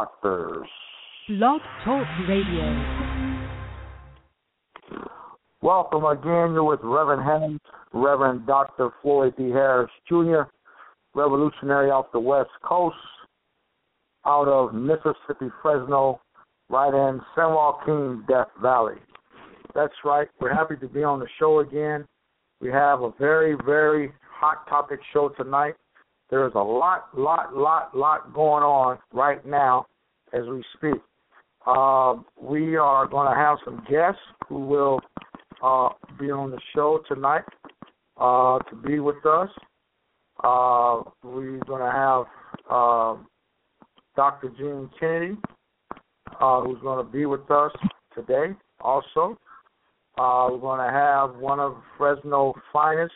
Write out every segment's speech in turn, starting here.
Doctors. Blog Talk Radio. Welcome again. You're with Reverend Henry, Reverend Dr. Floyd D. Harris Jr., revolutionary off the West Coast, out of Mississippi, Fresno, right in San Joaquin, Death Valley. That's right. We're happy to be on the show again. We have a very, very hot topic show tonight. There's a lot going on right now as we speak. We are going to have some guests who will be on the show tonight to be with us. We're going to have Dr. Gene Kennedy, who's going to be with us today also. We're going to have one of Fresno's finest,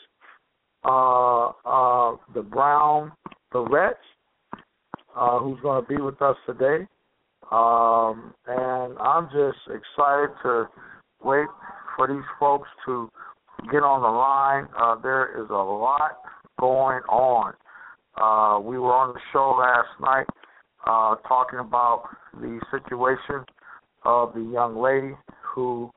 the Brown Barrettes, who's going to be with us today. And I'm just excited to wait for these folks to get on the line. There is a lot going on. We were on the show last night talking about the situation of the young lady who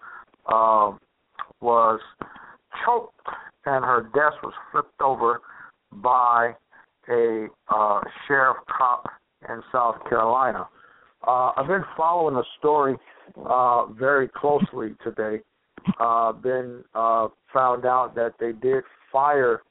was choked and her desk was flipped over by a sheriff cop in South Carolina. I've been following the story very closely today. Found out that they did fire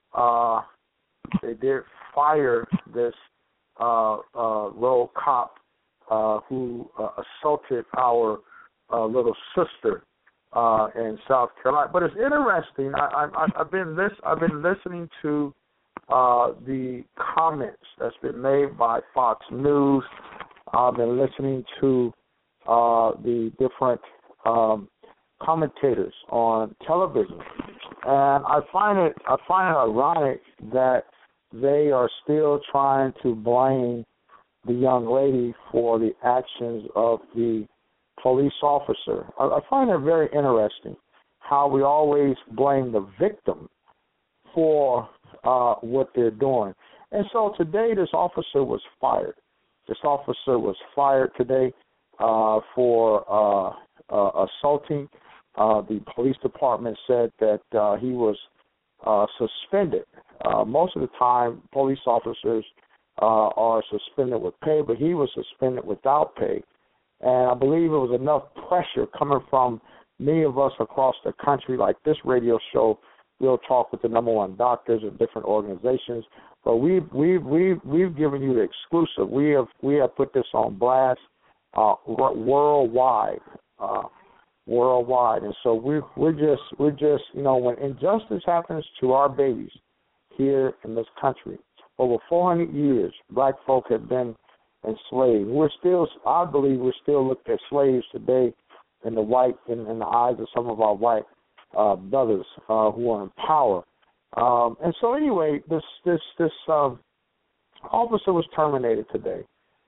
this rogue cop who assaulted our little sister in South Carolina. But it's interesting. I've been listening to the comments that's been made by Fox News. I've been listening to the different commentators on television, and I find it ironic that they are still trying to blame the young lady for the actions of the police officer. I find it very interesting how we always blame the victim for what they're doing. And so today this officer was fired. This officer was fired today for assaulting. The police department said that he was suspended. Most of the time, police officers are suspended with pay, but he was suspended without pay. And I believe it was enough pressure coming from many of us across the country, like this radio show. We'll talk with the number one doctors of different organizations. But we've given you the exclusive. We have put this on blast worldwide, and so we're just when injustice happens to our babies here in this country, over 400 years, black folk have been enslaved. I believe we're still looked at slaves today in the eyes of some of our white brothers who are in power. And so anyway, this officer was terminated today,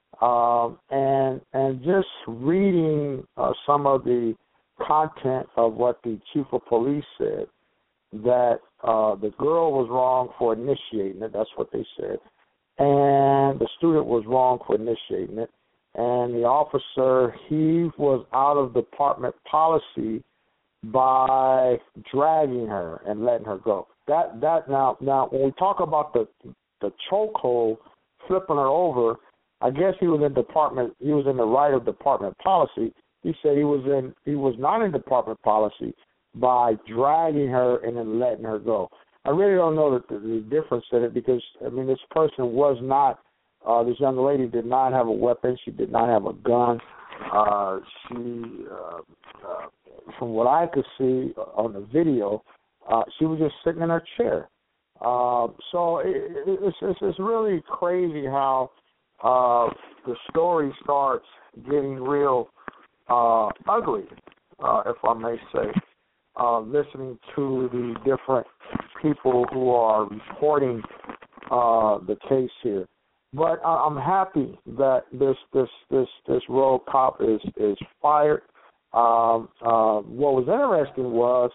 and just reading some of the content of what the chief of police said, that the girl was wrong for initiating it. That's what they said, and the student was wrong for initiating it, and the officer, he was out of department policy by dragging her and letting her go. That now when we talk about the chokehold, flipping her over, I guess he was in the right of department policy. He said he was not in department policy by dragging her and then letting her go. I really don't know the difference in it, because this person was not. This young lady did not have a weapon. She did not have a gun. From what I could see on the video, she was just sitting in her chair. So it's really crazy how the story starts getting real ugly, if I may say, listening to the different people who are reporting the case here. But I'm happy that this rogue cop is fired. What was interesting was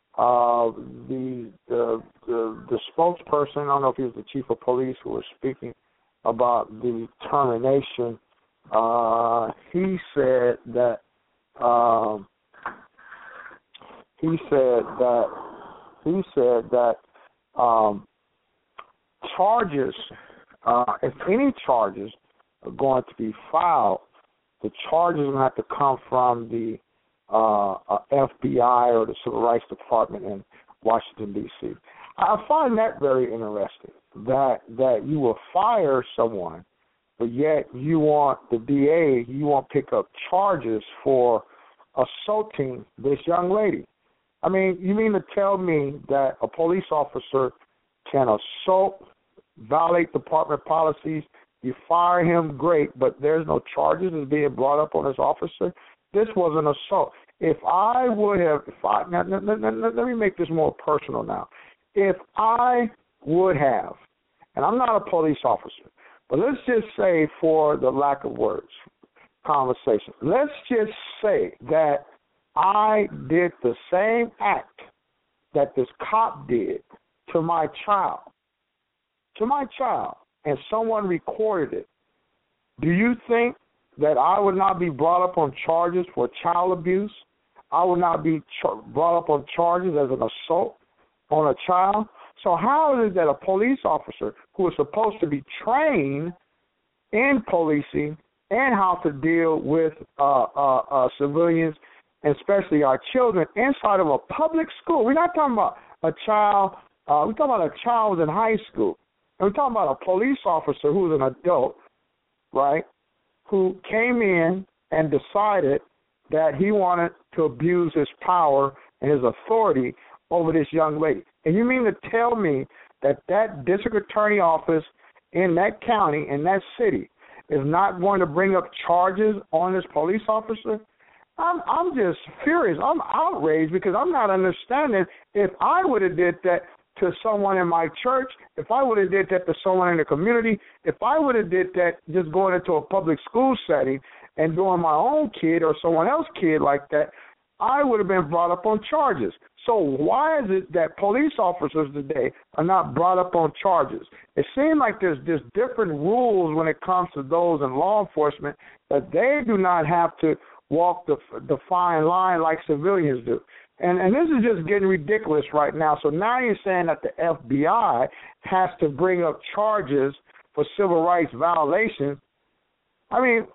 the spokesperson, I don't know if he was the chief of police, who was speaking about the termination he said that charges, if any charges are going to be filed, the charges are going to have to come from the FBI or the Civil Rights Department in Washington, D.C. I find that very interesting, that you will fire someone, but yet you want the DA, you want to pick up charges for assaulting this young lady. I mean, you mean to tell me that a police officer can assault, violate department policies, you fire him, great, but there's no charges that's being brought up on this officer? This was an assault. Let me make this more personal now. If I would have, and I'm not a police officer, but let's just say, for the lack of words, conversation, let's just say that I did the same act that this cop did to my child, and someone recorded it. Do you think that I would not be brought up on charges for child abuse? I would not be brought up on charges as an assault on a child? So how is it that a police officer who is supposed to be trained in policing and how to deal with civilians, and especially our children, inside of a public school? We're not talking about a child. We're talking about a child who's in high school. And we're talking about a police officer who's an adult, right, who came in and decided that he wanted to abuse his power and his authority over this young lady. And you mean to tell me that that district attorney office in that county, in that city, is not going to bring up charges on this police officer? I'm just furious. I'm outraged because I'm not understanding. If I would have did that to someone in my church, if I would have did that to someone in the community, if I would have did that just going into a public school setting and doing my own kid or someone else's kid like that, I would have been brought up on charges. So why is it that police officers today are not brought up on charges? It seems like there's just different rules when it comes to those in law enforcement, that they do not have to walk the fine line like civilians do. And this is just getting ridiculous right now. So now you're saying that the FBI has to bring up charges for civil rights violations. I mean,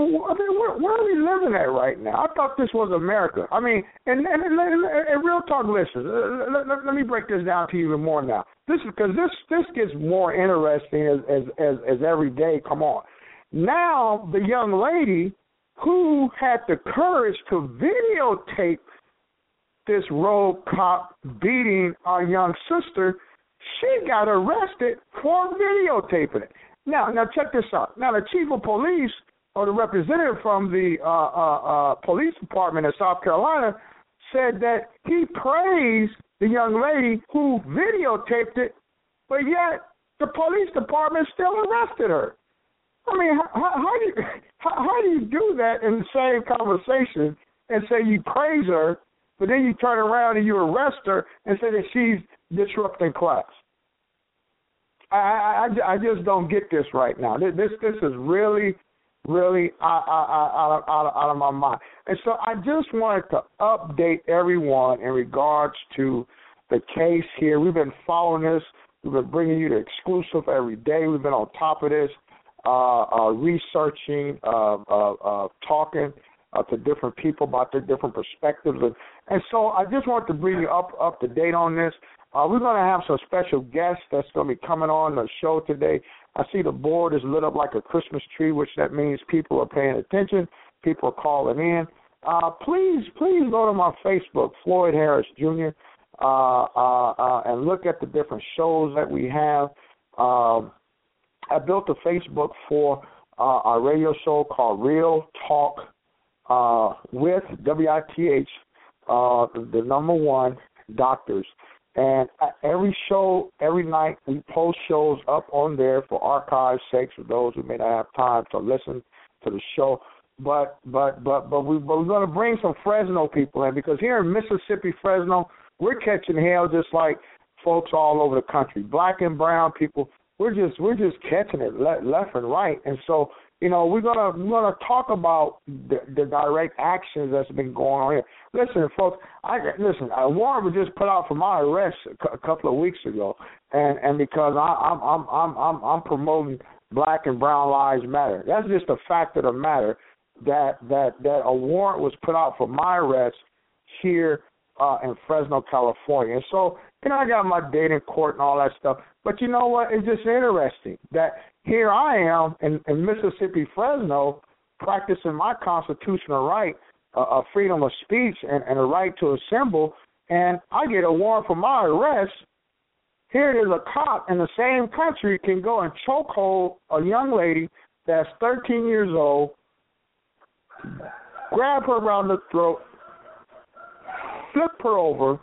where are we living at right now? I thought this was America. I mean, and real talk, listeners, let me break this down to you even more now. This gets more interesting as every day. Come on. Now the young lady who had the courage to videotape this rogue cop beating our young sister, she got arrested for videotaping it. Now check this out. Now the chief of police, or the representative from the police department in South Carolina, said that he praised the young lady who videotaped it, but yet the police department still arrested her. I mean, how do you do that in the same conversation and say you praise her, but then you turn around and you arrest her and say that she's disrupting class? I just don't get this right now. This is really out of my mind. And so I just wanted to update everyone in regards to the case here. We've been following this. We've been bringing you the exclusive every day. We've been on top of this, researching, talking to different people about their different perspectives. And so I just wanted to bring you up to date on this. We're going to have some special guests that's going to be coming on the show today. I see the board is lit up like a Christmas tree, which that means people are paying attention. People are calling in. Please go to my Facebook, Floyd Harris Jr., and look at the different shows that we have. I built a Facebook for our radio show called Real Talk with WITH, the number one, doctors. And every show, every night, we post shows up on there for archive's sake for those who may not have time to listen to the show. But we're going to bring some Fresno people in, because here in Mississippi, Fresno, we're catching hell just like folks all over the country. Black and brown people, we're just catching it left and right. And so we're gonna talk about the direct actions that's been going on here. Listen, folks, a warrant was just put out for my arrest a couple of weeks ago, and because I'm promoting Black and Brown Lives Matter. That's just a fact of the matter that a warrant was put out for my arrest here in Fresno, California. And so, I got my date in court and all that stuff. But you know what? It's just interesting that here I am in Mississippi, Fresno, practicing my constitutional right of freedom of speech and a right to assemble, and I get a warrant for my arrest. Here it is, a cop in the same country can go and chokehold a young lady that's 13 years old, grab her around the throat, flip her over,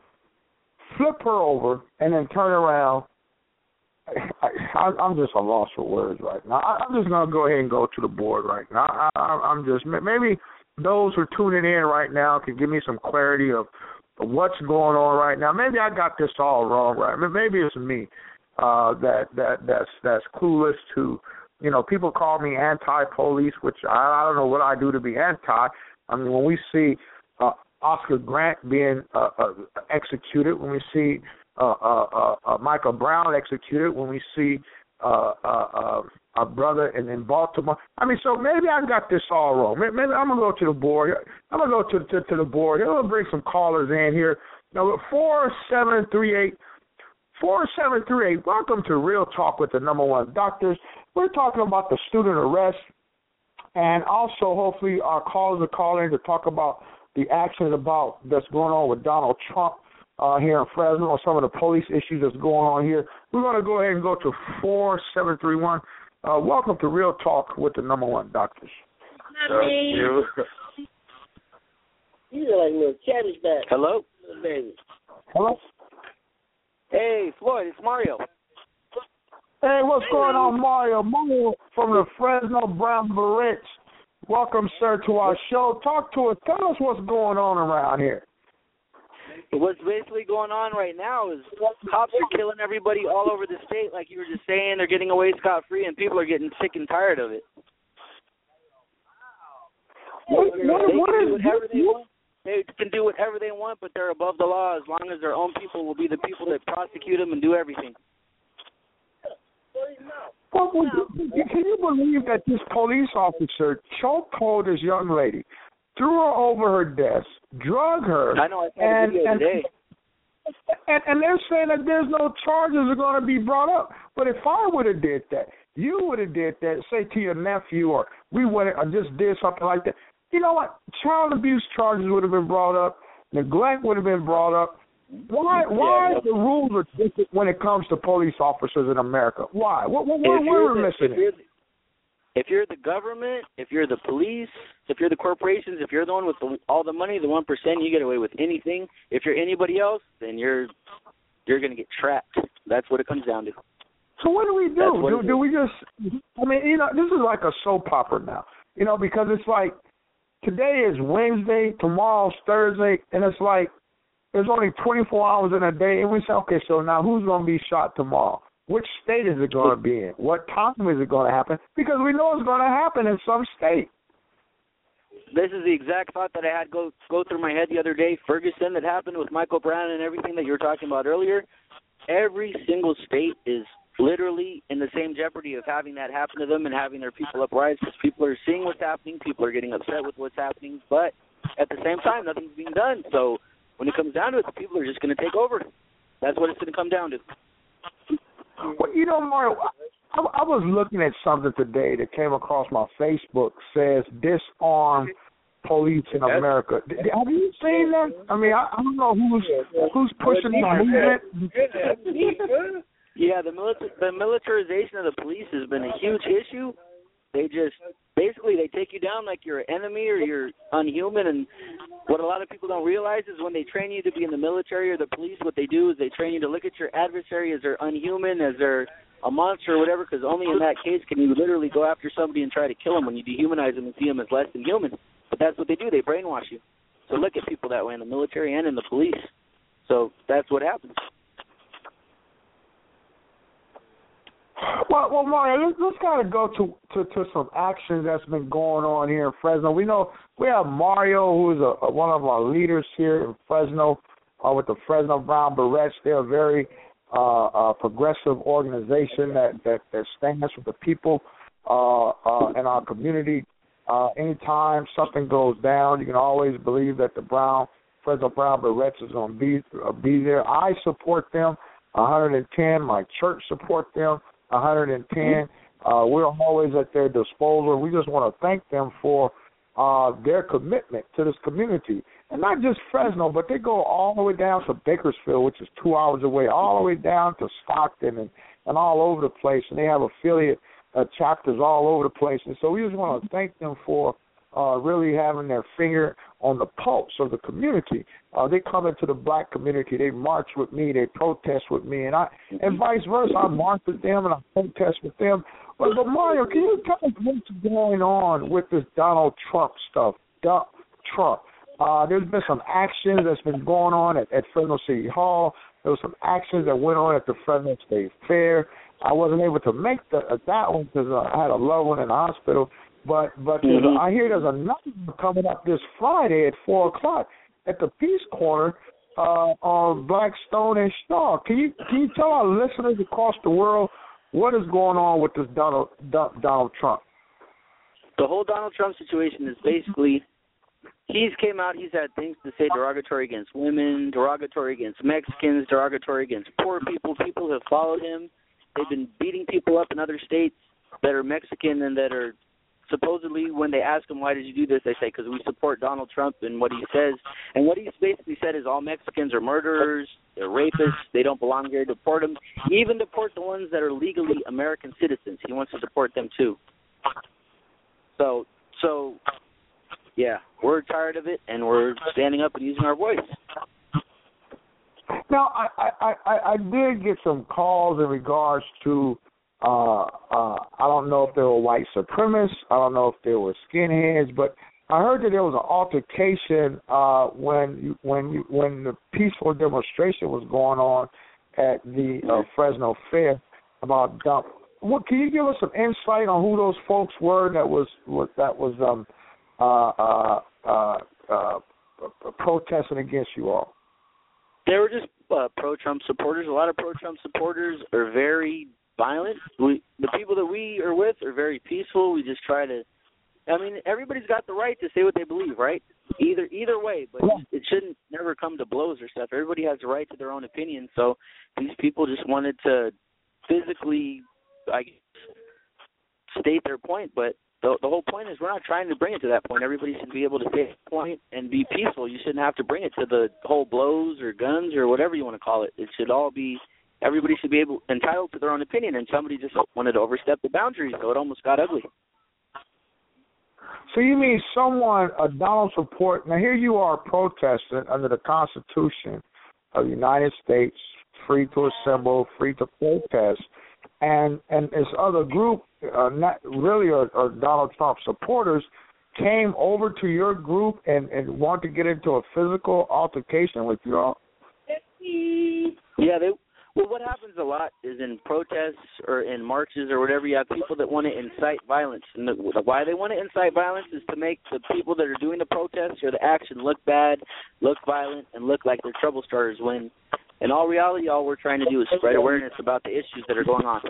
and then turn around. I'm just a loss for words right now. I'm just going to go ahead and go to the board right now. I'm just, maybe those who are tuning in right now can give me some clarity of what's going on right now. Maybe I got this all wrong, right? Maybe it's me that's clueless to, people call me anti-police, which I don't know what I do to be anti. I mean, when we see Oscar Grant being executed, when we see Michael Brown executed, when we see our brother in Baltimore. I mean, so maybe I got this all wrong. Maybe I'm going to go to the board. I'm going to go to the board. I'm going to bring some callers in here. Now, 4738. Welcome to Real Talk with the number one doctors. We're talking about the student arrest, and also hopefully our callers are calling to talk about the actions that's going on with Donald Trump here in Fresno, or some of the police issues that's going on here. We're going to go ahead and go to 4731. Welcome to Real Talk with the number one doctors. You look like a little cabbage bag. Hello? Baby. Hello? Hey, Floyd, it's Mario. Hey, what's going on, Mario? Mario from the Fresno Brown Berets. Welcome, sir, to our show. Talk to us. Tell us what's going on around here. What's basically going on right now is cops are killing everybody all over the state, like you were just saying. They're getting away scot-free, and people are getting sick and tired of it. They can do whatever they want, but they're above the law as long as their own people will be the people that prosecute them and do everything. Well, can you believe that this police officer chokehold this young lady, threw her over her desk, drug her? I know, I saw the video today. And they're saying that there's no charges are going to be brought up. But if I would have did that, you would have did that, say to your nephew, or we would have just did something like that. You know what? Child abuse charges would have been brought up. Neglect would have been brought up. Why the rules are different when it comes to police officers in America? Why? What are we missing? If you're the government, if you're the police, if you're the corporations, if you're the one with all the money, the 1%, you get away with anything. If you're anybody else, then you're going to get trapped. That's what it comes down to. So what do we do? Do we just? I mean, this is like a soap opera now. Because it's like today is Wednesday, tomorrow's Thursday, and it's like there's only 24 hours in a day, and we say, okay, so now who's going to be shot tomorrow? Which state is it going to be in? What time is it going to happen? Because we know it's going to happen in some state. This is the exact thought that I had go through my head the other day. Ferguson, that happened with Michael Brown and everything that you were talking about earlier. Every single state is literally in the same jeopardy of having that happen to them and having their people uprise, because people are seeing what's happening, people are getting upset with what's happening, but at the same time, nothing's being done. So when it comes down to it, the people are just going to take over. That's what it's going to come down to. Well, Mario, I was looking at something today that came across my Facebook, says disarm police in America. Have you seen that? I mean, I don't know who's pushing the movement. Yeah, the militarization of the police has been a huge issue. They just basically they take you down like you're an enemy or you're unhuman. And what a lot of people don't realize is when they train you to be in the military or the police, what they do is they train you to look at your adversary as they're unhuman, as they're a monster or whatever, because only in that case can you literally go after somebody and try to kill them when you dehumanize them and see them as less than human. But that's what they do. They brainwash you. So look at people that way in the military and in the police. So that's what happens. Well, Mario, let's kind of go to some action that's been going on here in Fresno. We know we have Mario, who is one of our leaders here in Fresno with the Fresno Brown Berets. They're a very progressive organization that stands with the people in our community. Anytime something goes down, you can always believe that the Fresno Brown Berets is going to be there. I support them 110. My church support them 110. We're always at their disposal. We just want to thank them for their commitment to this community. And not just Fresno, but they go all the way down to Bakersfield, which is 2 hours away, all the way down to Stockton and all over the place. And they have affiliate chapters all over the place. And so we just want to thank them for really having their finger on the pulse of the community. They come into the black community. They march with me. They protest with me. And vice versa. I march with them and I protest with them. But Mario, can you tell us what's going on with this Donald Trump stuff? Trump. There's been some action that's been going on at Fresno City Hall. There was some actions that went on at the Fresno State Fair. I wasn't able to make that one because I had a loved one in the hospital. But I hear there's another one coming up this Friday at 4 o'clock at the Peace Corner on Blackstone and Shaw. Can you tell our listeners across the world what is going on with this Donald Trump? The whole Donald Trump situation is basically he's had things to say derogatory against women, derogatory against Mexicans, derogatory against poor people. People have followed him. They've been beating people up in other states that are Mexican and that are supposedly, when they ask him, why did you do this, they say, because we support Donald Trump and what he says. And what he's basically said is all Mexicans are murderers, they're rapists, they don't belong here, deport them. He even deport the ones that are legally American citizens. He wants to deport them too. So yeah, we're tired of it, and we're standing up and using our voice. Now, I did get some calls in regards to I don't know if they were white supremacists. I don't know if they were skinheads, but I heard that there was an altercation when the peaceful demonstration was going on at the Fresno Fair about dump. What can you give us some insight on who those folks were that was protesting against you all? They were just pro-Trump supporters. A lot of pro-Trump supporters are very violent. The people that we are with are very peaceful. We just try to. I mean, everybody's got the right to say what they believe, right? Either way, but it shouldn't never come to blows or stuff. Everybody has the right to their own opinion. So these people just wanted to physically, I guess, state their point. But the whole point is we're not trying to bring it to that point. Everybody should be able to state their point and be peaceful. You shouldn't have to bring it to the whole blows or guns or whatever you want to call it. It should all be. Everybody should be entitled to their own opinion, and somebody just wanted to overstep the boundaries, so it almost got ugly. So you mean a Donald support? Now here you are protesting under the Constitution of the United States, free to assemble, free to protest, and this other group, not really are Donald Trump supporters, came over to your group and wanted to get into a physical altercation with you all? Yeah, Well, what happens a lot is in protests or in marches or whatever, you have people that want to incite violence. And why they want to incite violence is to make the people that are doing the protests or the action look bad, look violent, and look like they're trouble starters, when in all reality, all we're trying to do is spread awareness about the issues that are going on.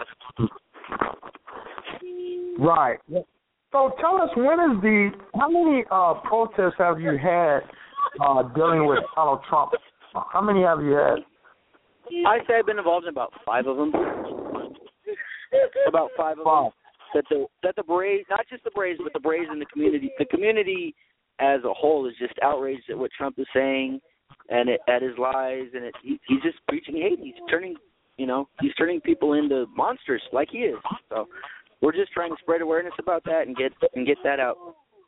Right. So tell us, how many protests have you had dealing with Donald Trump? How many have you had? I say I've been involved in about 5 of them. About 5 of them. That the Braves, not just the Braves, but the Braves and the community as a whole is just outraged at what Trump is saying and at his lies, and he's just preaching hate. He's turning people into monsters like he is. So we're just trying to spread awareness about that and get that out.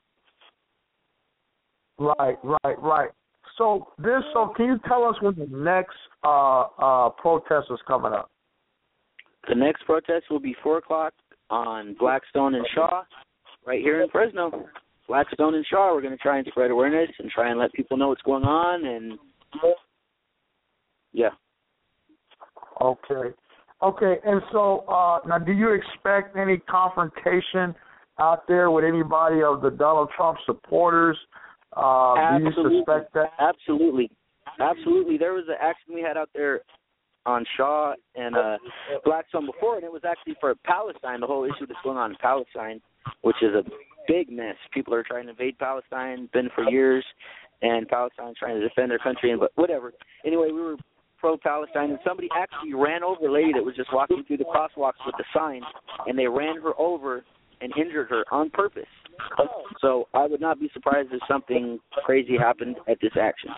Right. So can you tell us when the next protest is coming up? The next protest will be 4 o'clock on Blackstone and Shaw, right here in Fresno. Blackstone and Shaw, we're going to try and spread awareness and try and let people know what's going on. And, yeah. Okay. Okay, and so now, do you expect any confrontation out there with anybody of the Donald Trump supporters? Do you suspect that? Absolutely. There was an action we had out there on Shaw and Blackstone before, and it was actually for Palestine, the whole issue that's going on in Palestine, which is a big mess. People are trying to invade Palestine, been for years, and Palestine's trying to defend their country, but whatever. Anyway, we were pro-Palestine, and somebody actually ran over a lady that was just walking through the crosswalks with the sign, and they ran her over and injured her on purpose. So I would not be surprised if something crazy happened at this action.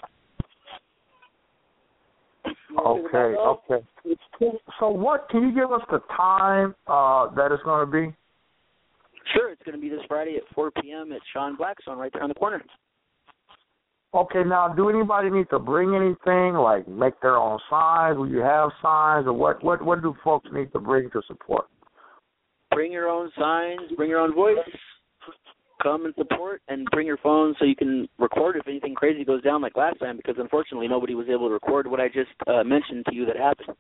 Okay. So what, can you give us the time that it's going to be? Sure, it's going to be this Friday at 4 p.m. at Shaw and Blackstone right there on the corner. Okay, now, do anybody need to bring anything, like make their own signs? Will you have signs, or what do folks need to bring to support? Bring your own signs, bring your own voice, come and support, and bring your phone so you can record if anything crazy goes down like last time, because unfortunately nobody was able to record what I just mentioned to you that happened.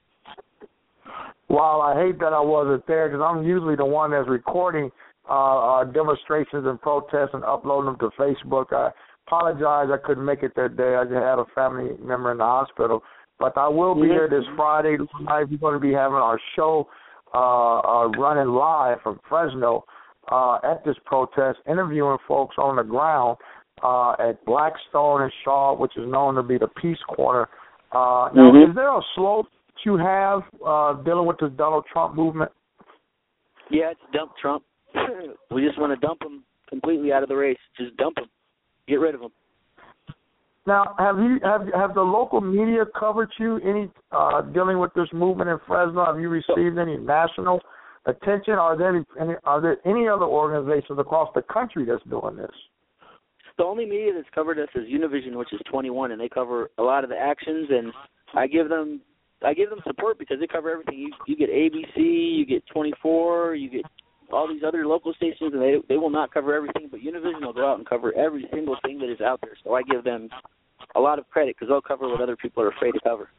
Well, I hate that I wasn't there, because I'm usually the one that's recording demonstrations and protests and uploading them to Facebook. I apologize I couldn't make it that day. I just had a family member in the hospital. But I will be here this Friday live. We're going to be having our show running live from Fresno at this protest, interviewing folks on the ground at Blackstone and Shaw, which is known to be the Peace Corner. Now, is there a slogan you have dealing with the Donald Trump movement? Yeah, it's dump Trump. We just want to dump him completely out of the race. Just dump him. Get rid of him. Now, have the local media covered you any dealing with this movement in Fresno? Have you received any national attention? Are there any other organizations across the country that's doing this? The only media that's covered us is Univision, which is 21, and they cover a lot of the actions. And I give them support because they cover everything. You get ABC, you get 24, you get all these other local stations, and they will not cover everything, but Univision will go out and cover every single thing that is out there. So I give them a lot of credit because they'll cover what other people are afraid to cover.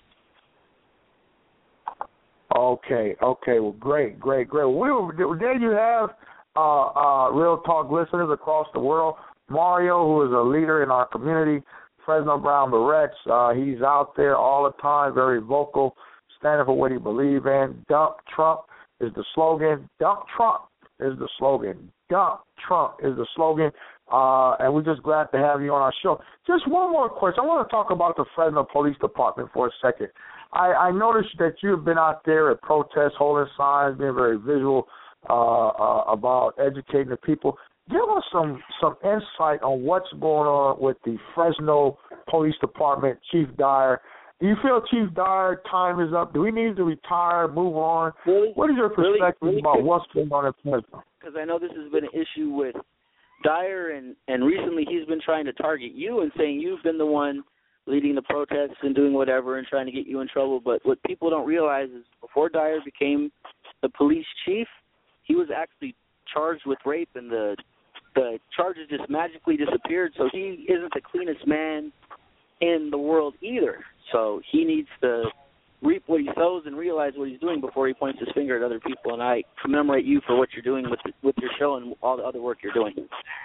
Okay. Well, great. There you have Real Talk listeners across the world. Mario, who is a leader in our community, Fresno Brown Barrettes, he's out there all the time, very vocal, standing for what he believes in. Dump Trump is the slogan. Dump Trump is the slogan. Dump Trump is the slogan. And we're just glad to have you on our show. Just one more question. I want to talk about the Fresno Police Department for a second. I noticed that you've been out there at protests, holding signs, being very visual about educating the people. Give us some insight on what's going on with the Fresno Police Department, Chief Dyer. Do you feel Chief Dyer time is up? Do we need to retire, move on? Really? What is your perspective about what's going on in Fresno? Because I know this has been an issue with Dyer, and recently he's been trying to target you and saying you've been the one leading the protests and doing whatever and trying to get you in trouble. But what people don't realize is before Dyer became the police chief, he was actually charged with rape, and the charges just magically disappeared. So he isn't the cleanest man in the world either. So he needs to reap what he sows and realize what he's doing before he points his finger at other people. And I commemorate you for what you're doing with your show and all the other work you're doing.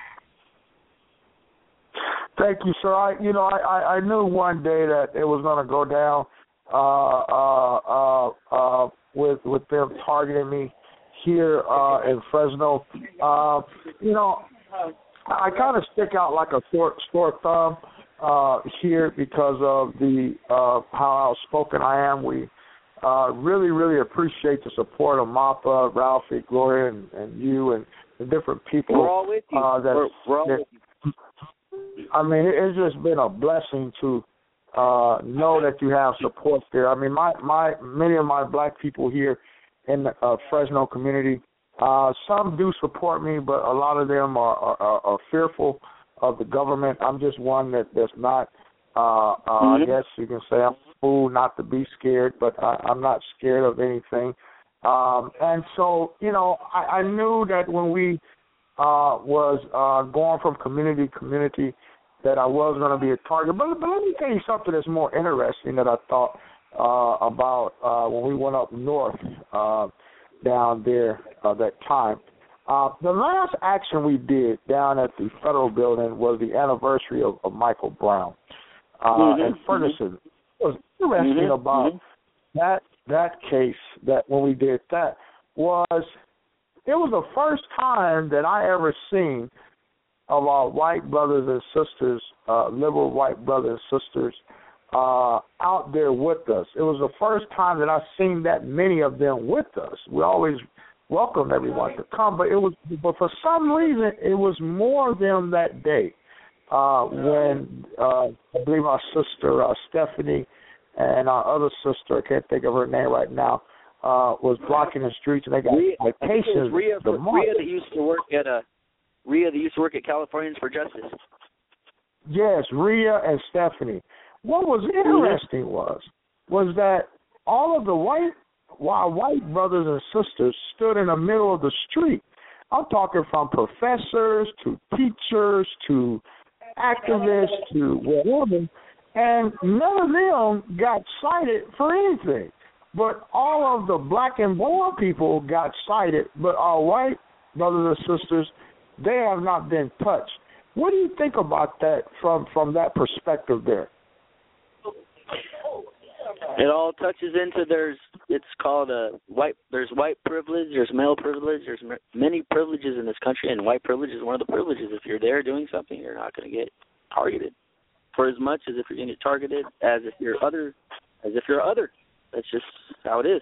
Thank you, sir. I knew one day that it was going to go down with them targeting me here in Fresno. I kind of stick out like a sore thumb here because of the how outspoken I am. We really, really appreciate the support of Mappa, Ralphie, Gloria, and you and the different people. We're all with you. We're all with you. I mean, it's just been a blessing to know that you have support there. I mean, many of my black people here in the Fresno community, some do support me, but a lot of them are fearful of the government. I'm just one that's not, I guess you can say I'm a fool not to be scared, but I'm not scared of anything. And so, I knew that when we was going from community to community that I was going to be a target. But let me tell you something that's more interesting that I thought about when we went up north down there that time. The last action we did down at the federal building was the anniversary of Michael Brown in Ferguson. It was interesting about that case that when we did that was it was the first time that I ever seen of our white brothers and sisters, liberal white brothers and sisters, out there with us. It was the first time that I seen that many of them with us. We always welcomed everyone to come, but for some reason it was more of them that day when I believe our sister Stephanie and our other sister, I can't think of her name right now, was blocking the streets, and they got citations. Rhea that used to work at Californians for Justice. Yes, Rhea and Stephanie. What was interesting was that all of the white brothers and sisters stood in the middle of the street. I'm talking from professors to teachers to activists to whatever, and none of them got cited for anything. But all of the black and brown people got cited, but our white brothers and sisters, they have not been touched. What do you think about that from that perspective there? It all touches into there's white privilege, there's male privilege, there's many privileges in this country, and white privilege is one of the privileges. If you're there doing something, you're not going to get targeted for as much as if you're going to get targeted as if you're other. That's just how it is.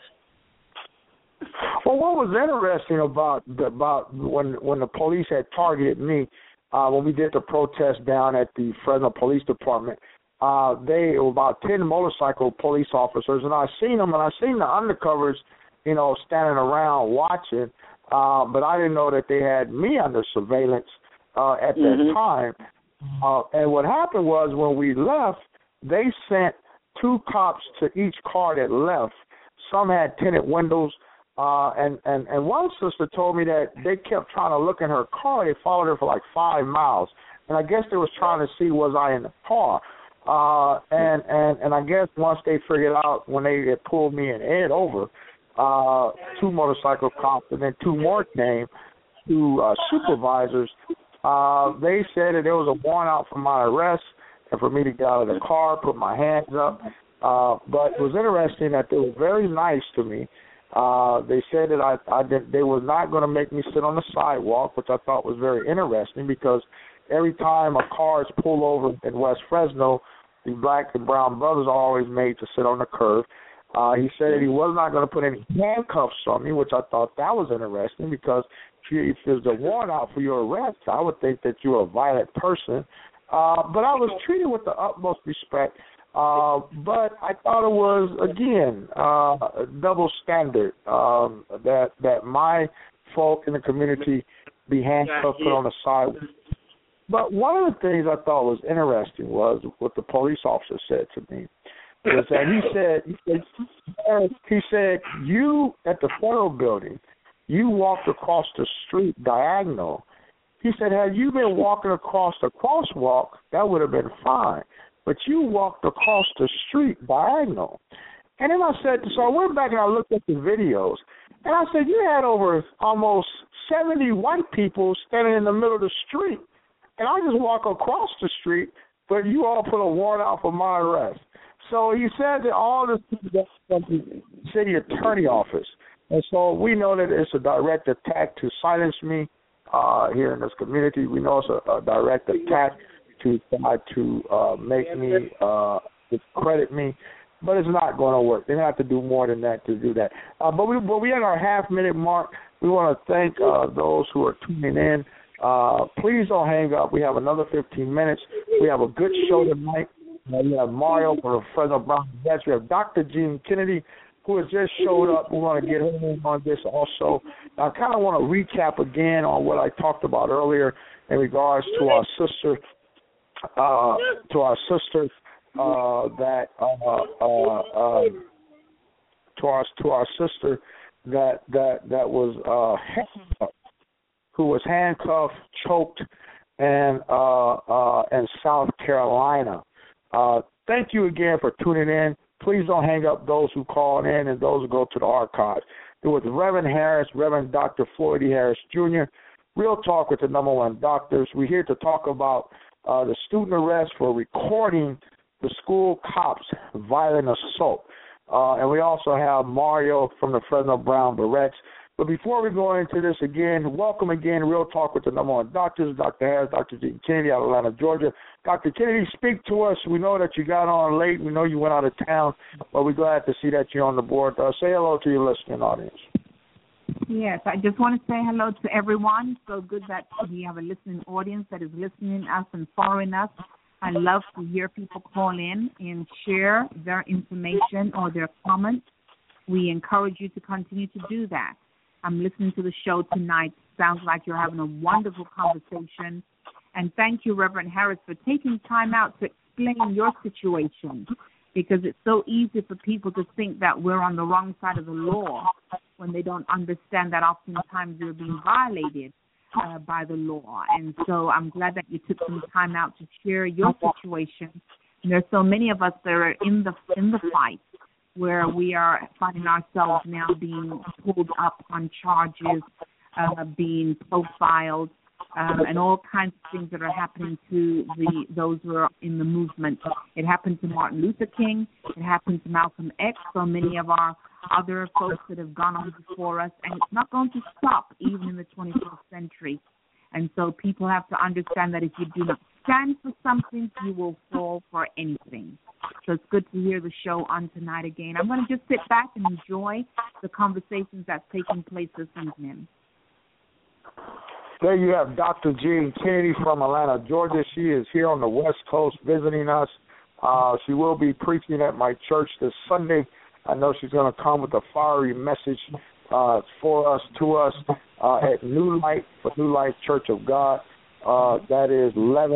Well, what was interesting about when the police had targeted me when we did the protest down at the Fresno Police Department, they were about 10 motorcycle police officers, and I seen them, and I seen the undercovers, standing around watching, but I didn't know that they had me under surveillance at that time. And what happened was when we left, they sent 2 cops to each car that left. Some had tinted windows, and one sister told me that they kept trying to look in her car. They followed her for like 5 miles, and I guess they was trying to see was I in the car. And I guess once they figured out when they had pulled me and Ed over, 2 motorcycle cops and then 2 more came, 2 supervisors. They said that there was a warrant out for my arrest and for me to get out of the car, put my hands up. But it was interesting that they were very nice to me. They said that they were not going to make me sit on the sidewalk, which I thought was very interesting because every time a car is pulled over in West Fresno, the black and brown brothers are always made to sit on the curb. He said that he was not going to put any handcuffs on me, which I thought that was interesting because if there's a warrant out for your arrest, I would think that you're a violent person. But I was treated with the utmost respect. But I thought it was, again, a double standard that my folk in the community be handcuffed, put on the sidewalk. But one of the things I thought was interesting was what the police officer said to me. Was that he said, you at the federal building, you walked across the street diagonal. He said, had you been walking across the crosswalk, that would have been fine. But you walked across the street diagonal. And then I said, so I went back and I looked at the videos, and I said, you had over almost 70 white people standing in the middle of the street. And I just walk across the street, but you all put a warrant out for my arrest. So he said that all this is from the city attorney office. And so we know that it's a direct attack to silence me here in this community. We know it's a direct attack to try to make me, discredit me. But it's not going to work. They have to do more than that to do that. But we at our half-minute mark. We want to thank those who are tuning in. Please don't hang up. We have another 15 minutes. We have a good show tonight. We have Mario from the Fresno Brown Vets. We have Dr. Gene Kennedy, who has just showed up. We want to get him in on this also. I kind of want to recap again on what I talked about earlier in regards to our sister, that was who was handcuffed, choked, and in South Carolina. Thank you again for tuning in. Please don't hang up those who call in and those who go to the archives. It was Reverend Harris, Reverend Dr. Floyd E. Harris, Jr., Real Talk with the number one doctors. We're here to talk about the student arrest for recording the school cops' violent assault. And we also have Mario from the Fresno Brown Barrettes. But before we go into this again, welcome again, Real Talk with the number one doctors, Dr. Harris, Dr. Gene Kennedy out of Atlanta, Georgia. Dr. Kennedy, speak to us. We know that you got on late. We know you went out of town, but we're glad to see that you're on the board. Say hello to your listening audience. Yes, I just want to say hello to everyone. So good that we have a listening audience that is listening to us and following us. I love to hear people call in and share their information or their comments. We encourage you to continue to do that. I'm listening to the show tonight. Sounds like you're having a wonderful conversation. And thank you, Reverend Harris, for taking time out to explain your situation, because it's so easy for people to think that we're on the wrong side of the law when they don't understand that oftentimes we're being violated by the law. And so I'm glad that you took some time out to share your situation. And there's so many of us that are in the fight, where we are finding ourselves now being pulled up on charges, being profiled, and all kinds of things that are happening to those who are in the movement. It happened to Martin Luther King. It happened to Malcolm X, so many of our other folks that have gone on before us, and it's not going to stop even in the 21st century. And so people have to understand that if you do not stand for something, you will fall for anything. So it's good to hear the show on tonight again. I'm going to just sit back and enjoy the conversations that's taking place this evening. There you have Dr. Jean Kennedy from Atlanta, Georgia. She is here on the West Coast visiting us. She will be preaching at my church this Sunday. I know she's going to come with a fiery message for us, to us, at New Light, for New Light Church of God. That is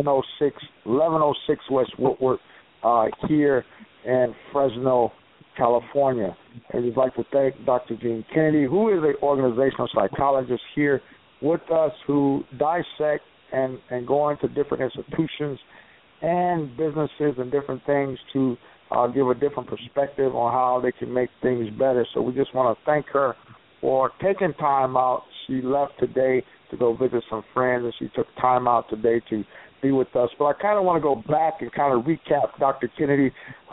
1106 West Woodward, here in Fresno, California. And we'd like to thank Dr. Jean Kennedy, who is an organizational psychologist here with us, who dissect and go into different institutions and businesses and different things to give a different perspective on how they can make things better. So we just want to thank her for taking time out. She left today to go visit some friends, and she took time out today to be with us. But I kind of want to go back and kind of recap Dr. Kennedy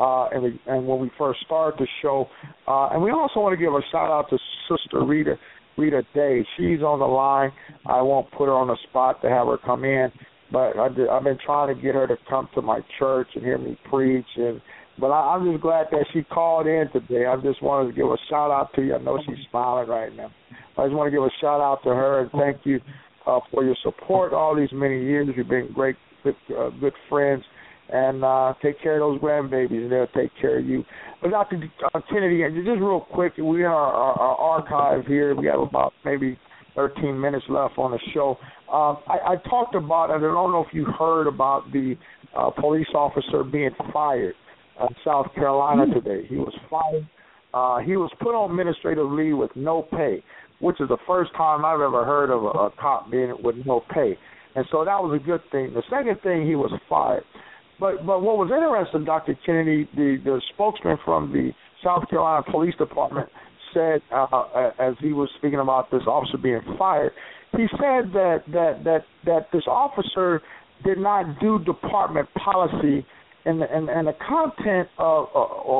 and when we first started the show. And we also want to give a shout-out to Sister Rita Day. She's on the line. I won't put her on the spot to have her come in, but I've been trying to get her to come to my church and hear me preach. But I'm just glad that she called in today. I just wanted to give a shout-out to you. I know she's smiling right now. I just want to give a shout-out to her and thank you for your support all these many years. You've been great, good friends. And take care of those grandbabies, and they'll take care of you. But Dr. Kennedy, just real quick, we are our archive here. We have about maybe 13 minutes left on the show. I talked about, and I don't know if you heard about the police officer being fired in South Carolina today. He was fired. He was put on administrative leave with no pay, which is the first time I've ever heard of a cop being with no pay. And so that was a good thing. The second thing, he was fired. But what was interesting, Dr. Kennedy, the spokesman from the South Carolina Police Department said, as he was speaking about this officer being fired, he said that this officer did not do department policy and the content of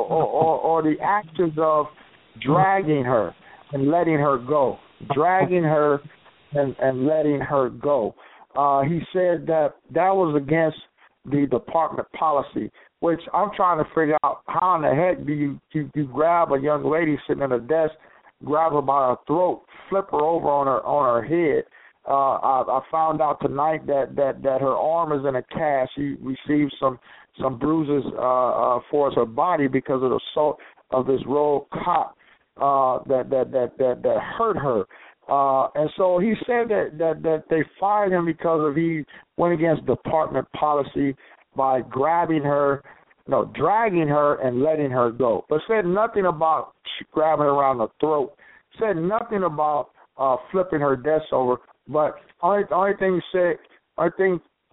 or the actions of dragging her and letting her go, dragging her and letting her go. He said that was against the department policy, which I'm trying to figure out how in the heck do you grab a young lady sitting at a desk, grab her by her throat, flip her over on her head. I found out tonight that her arm is in a cast. She received some bruises for her body because of the assault of this rogue cop that hurt her. And so he said that they fired him because he went against department policy by dragging her and letting her go. But said nothing about grabbing her around the throat. Said nothing about flipping her desk over. But only thing he said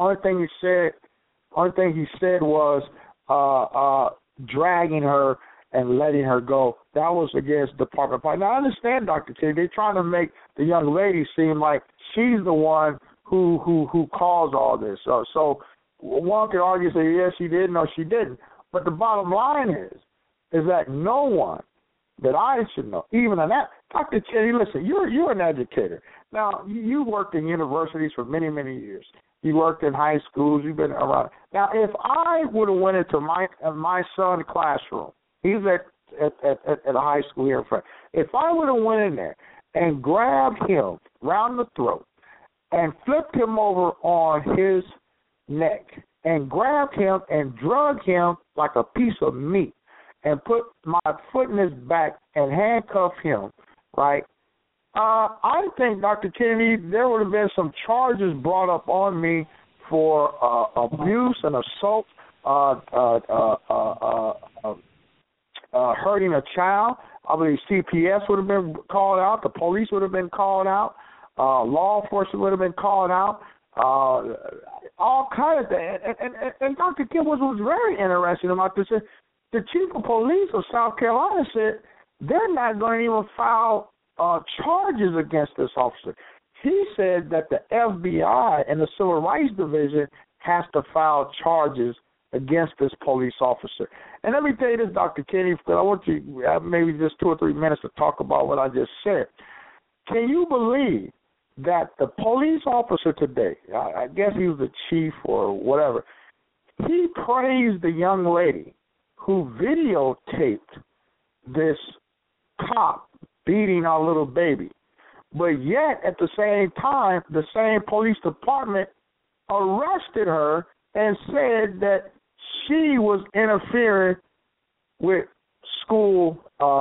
was dragging her and letting her go, that was against Department of Police. Now, I understand, Dr. Kennedy, they're trying to make the young lady seem like she's the one who caused all this. So one could argue, say, yes, she did, no, she didn't. But the bottom line is that no one that I should know, even on that, Dr. Kennedy, listen, you're an educator. Now, you worked in universities for many, many years. You worked in high schools. You've been around. Now, if I would have went into my son's classroom, he's at a high school here in France. If I would have went in there and grabbed him round the throat and flipped him over on his neck and grabbed him and drug him like a piece of meat and put my foot in his back and handcuffed him, right, I think, Dr. Kennedy, there would have been some charges brought up on me for abuse and assault, hurting a child. I believe CPS would have been called out. The police would have been called out. Law enforcement would have been called out. All kinds of things. And Dr. Kim was very interesting about this. The chief of police of South Carolina said they're not going to even file charges against this officer. He said that the FBI and the Civil Rights Division has to file charges against this police officer. And let me tell you this, Dr. Kennedy, because I want you to have maybe just 2 or 3 minutes to talk about what I just said. Can you believe that the police officer today, I guess he was the chief or whatever, he praised the young lady who videotaped this cop beating our little baby. But yet, at the same time, the same police department arrested her and said that she was interfering with school,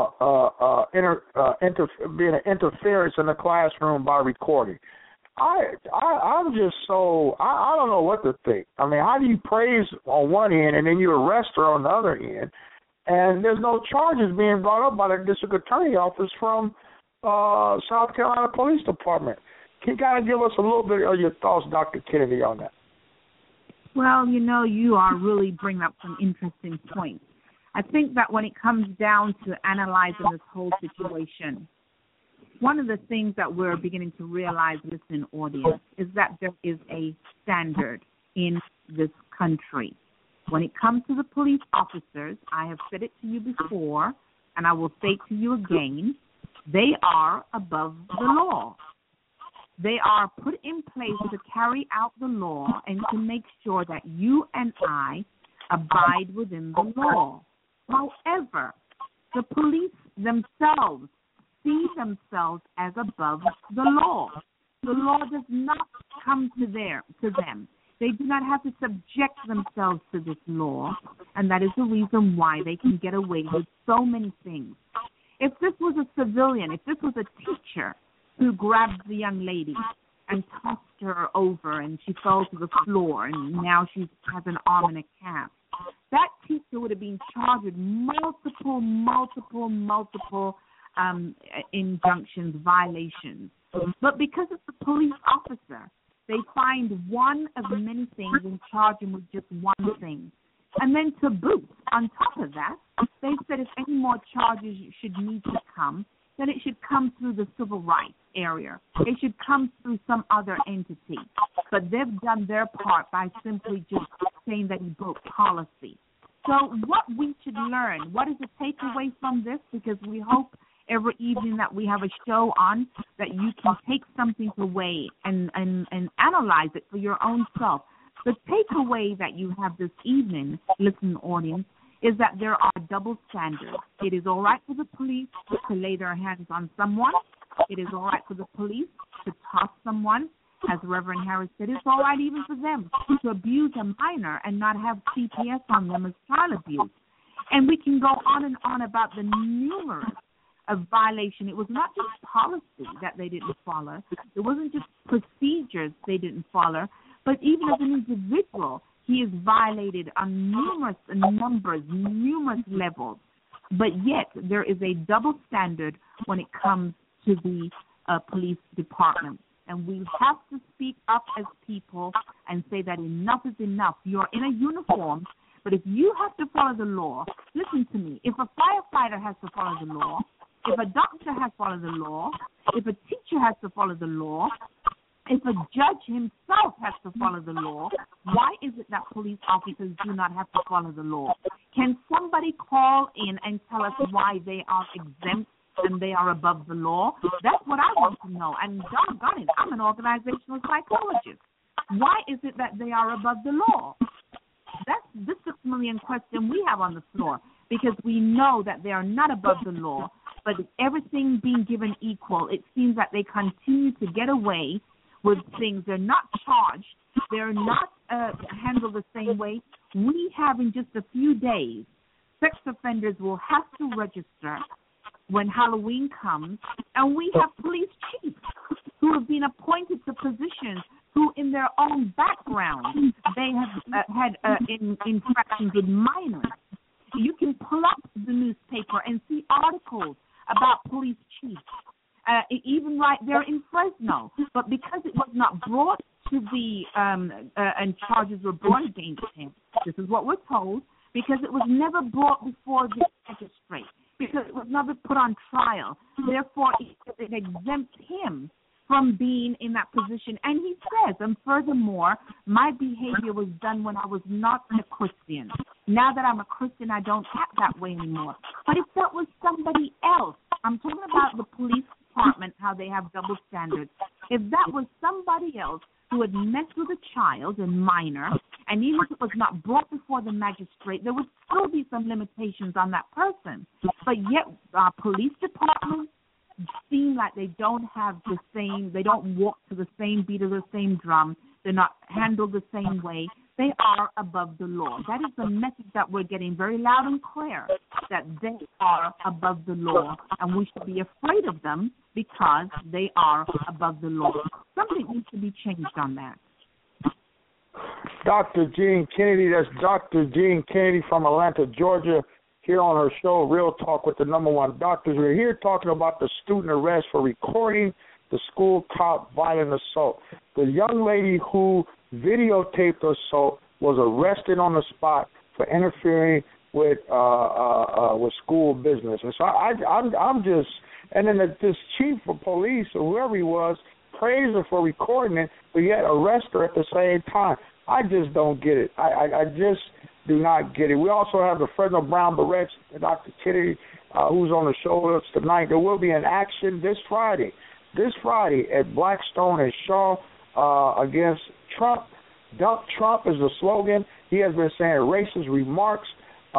being an interference in the classroom by recording. I'm just so, I don't know what to think. I mean, how do you praise on one end and then you arrest her on the other end? And there's no charges being brought up by the district attorney office from South Carolina Police Department. Can you kind of give us a little bit of your thoughts, Dr. Kennedy, on that? Well, you are really bringing up some interesting points. I think that when it comes down to analyzing this whole situation, one of the things that we're beginning to realize, listening audience, is that there is a standard in this country. When it comes to the police officers, I have said it to you before, and I will say it to you again, they are above the law. They are put in place to carry out the law and to make sure that you and I abide within the law. However, the police themselves see themselves as above the law. The law does not come to them. They do not have to subject themselves to this law, and that is the reason why they can get away with so many things. If this was a civilian, if this was a teacher who grabbed the young lady and tossed her over and she fell to the floor and now she has an arm in a cast, that teacher would have been charged with multiple injunctions, violations. But because it's a police officer, they find one of many things and charge him with just one thing. And then to boot, on top of that, they said if any more charges should need to come, then it should come through the civil rights area. It should come through some other entity. But they've done their part by simply just saying that he broke policy. So what we should learn, what is the takeaway from this? Because we hope every evening that we have a show on that you can take something away and analyze it for your own self. The takeaway that you have this evening, listening audience, is that there are double standards. It is all right for the police to lay their hands on someone. It is all right for the police to toss someone. As Reverend Harris said, it's all right even for them to abuse a minor and not have CPS on them as child abuse. And we can go on and on about the numerous of violation. It was not just policy that they didn't follow. It wasn't just procedures they didn't follow, but even as an individual, he is violated on numerous levels. But yet there is a double standard when it comes to the police department. And we have to speak up as people and say that enough is enough. You're in a uniform, But if you have to follow the law, listen to me. If a firefighter has to follow the law, if a doctor has to follow the law, if a teacher has to follow the law, if a judge himself has to follow the law, why is it that police officers do not have to follow the law? Can somebody call in and tell us why they are exempt and they are above the law? That's what I want to know. And doggone it, I'm an organizational psychologist. Why is it that they are above the law? That's the 6 million question we have on the floor, because we know that they are not above the law, but everything being given equal, it seems that they continue to get away with things. They're not charged. They're not handled the same way. We have in just a few days, sex offenders will have to register when Halloween comes, and we have police chiefs who have been appointed to positions who in their own background, they have had infractions with minors. You can pull up the newspaper and see articles about police chiefs, even right there in Fresno. But because it was not brought to the, and charges were brought against him, this is what we're told, because it was never brought before the magistrate, because it was never put on trial. Therefore, it exempts him from being in that position. And he says, and furthermore, my behavior was done when I was not a Christian. Now that I'm a Christian, I don't act that way anymore. But if that was somebody else, I'm talking about the police department, how they have double standards. If that was somebody else who had messed with a child, a minor, and even if it was not brought before the magistrate, there would still be some limitations on that person. But yet our police department seem like they don't have the same, they don't walk to the same beat of the same drum. They're not handled the same way. They are above the law. That is the message that we're getting very loud and clear, that they are above the law, and we should be afraid of them because they are above the law. Something needs to be changed on that. Dr. Jean Kennedy, that's Dr. Jean Kennedy from Atlanta, Georgia, here on her show, Real Talk with the number one doctors. We're here talking about the student arrest for recording the school cop violent assault. The young lady who videotaped the assault was arrested on the spot for interfering with school business. And so I'm just, and then this chief of police or whoever he was praised her for recording it, but yet arrest her at the same time. I just don't get it. I just do not get it. We also have the Fresno Brown Berets, Dr. Kennedy, who's on the show with us tonight. There will be an action this Friday at Blackstone and Shaw against Trump. Dump Trump is the slogan. He has been saying racist remarks to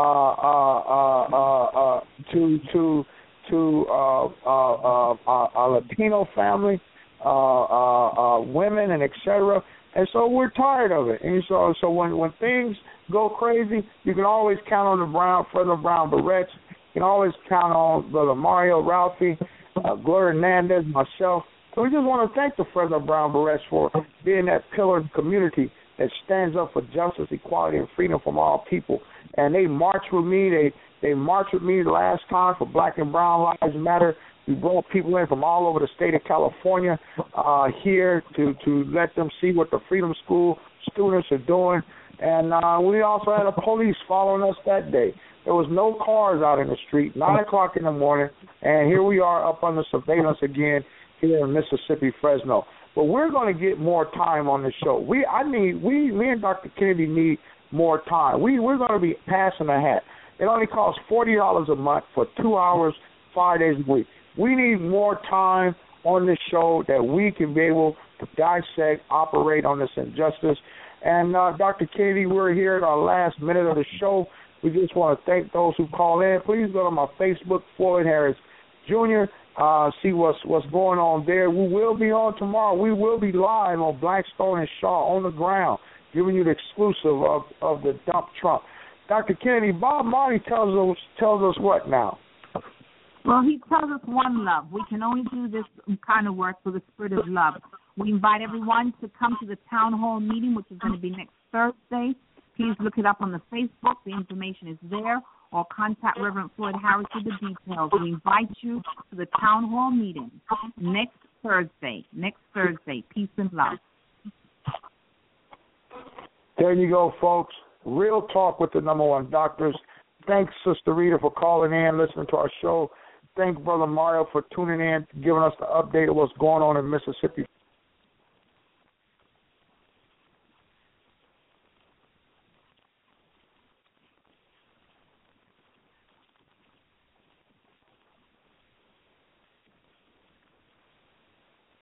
a Latino family, women, and etc. And so we're tired of it. And so when things go crazy, you can always count on the Fresno Brown Berets. You can always count on Brother Mario Ralphie, Gloria Hernandez, myself. So we just want to thank the Fresno Brown Berets for being that pillar of the community that stands up for justice, equality, and freedom from all people. And they marched with me. They marched with me the last time for Black and Brown Lives Matter. We brought people in from all over the state of California here to let them see what the Freedom School students are doing. And we also had a police following us that day. There was no cars out in the street, 9 o'clock in the morning, and here we are up under surveillance again here in Mississippi, Fresno. But we're going to get more time on the show. Me and Dr. Kennedy need more time. We're going to be passing the hat. It only costs $40 a month for 2 hours, 5 days a week. We need more time on this show that we can be able to dissect, operate on this injustice. And Dr. Kennedy, we're here at our last minute of the show. We just want to thank those who call in. Please go to my Facebook, Floyd Harris Jr., see what's going on there. We will be on tomorrow. We will be live on Blackstone and Shaw on the ground, giving you the exclusive of the Dump Trump. Dr. Kennedy, Bob Marley tells us what now? Well, he tells us one love. We can only do this kind of work with the spirit of love. We invite everyone to come to the town hall meeting, which is going to be next Thursday. Please look it up on the Facebook. The information is there. Or contact Reverend Floyd Harris with the details. We invite you to the town hall meeting next Thursday. Peace and love. There you go, folks. Real Talk with the number one doctors. Thanks, Sister Rita, for calling in, listening to our show. Thank Brother Mario for tuning in, giving us the update of what's going on in Mississippi